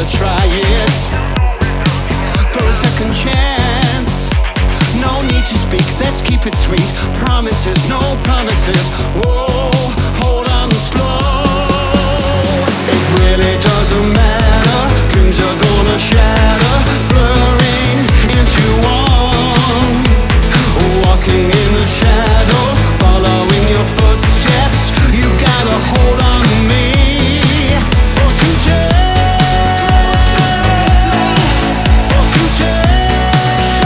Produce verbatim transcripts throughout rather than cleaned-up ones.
try it for a second chance. No need to speak, let's keep it sweet. Promises, no promises. Whoa, hold on slow. It really doesn't matter. Dreams are gonna shatter, blurring into one. Walking in the shadows, following your footsteps. You gotta hold on to me for today. For today.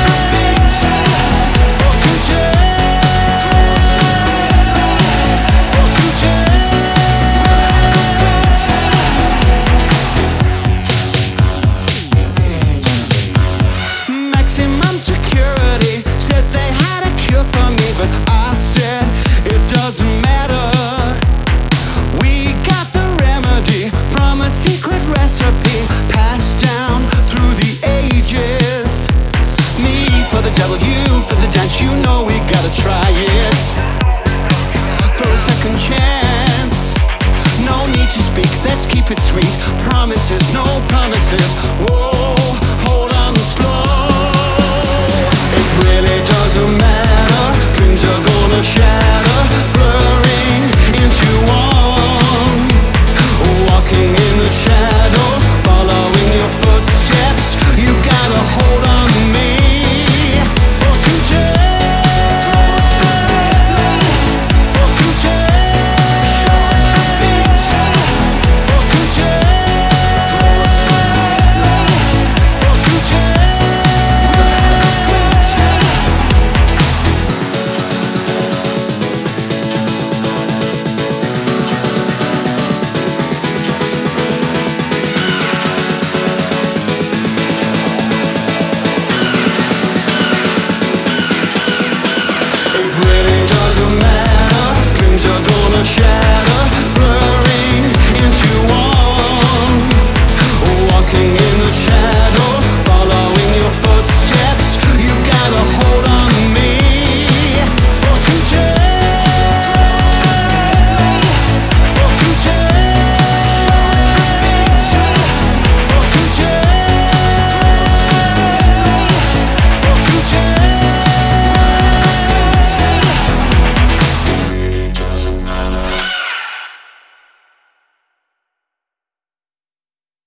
For today. For today. Maximum security said they had a cure for me, but I said it doesn't matter. We got the remedy from a secret recipe passed down through the ages. Me for the devil, you for the dance. You know we gotta try it for a second chance. No need to speak, let's keep it sweet. Promises, no promises. Whoa, hold on slow.